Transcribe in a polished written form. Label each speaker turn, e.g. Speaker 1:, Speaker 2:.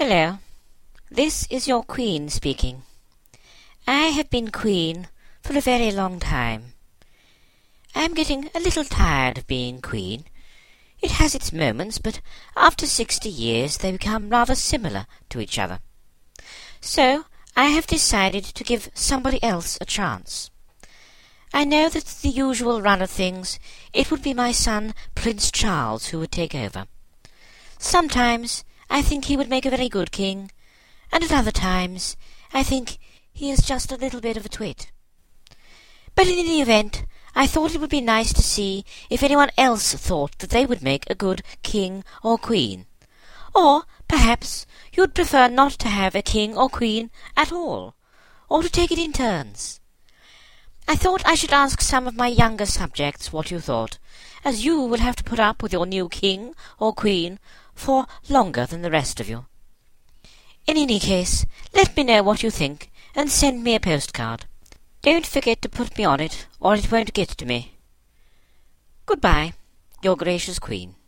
Speaker 1: Hello, this is your Queen speaking. I have been Queen for a very long time. I am getting a little tired of being Queen. It has its moments, but after 60 years they become rather similar to each other. So I have decided to give somebody else a chance. I know that the usual run of things, it would be my son Prince Charles who would take over. Sometimes I think he would make a very good king, and at other times I think he is just a little bit of a twit. But in any event, I thought it would be nice to see if anyone else thought that they would make a good king or queen. Or perhaps you would prefer not to have a king or queen at all, or to take it in turns. I thought I should ask some of my younger subjects what you thought, as you will have to put up with your new king or queen for longer than the rest of you. In any case, let me know what you think, and send me a postcard. Don't forget to put me on it, or it won't get to me. Goodbye, your gracious Queen.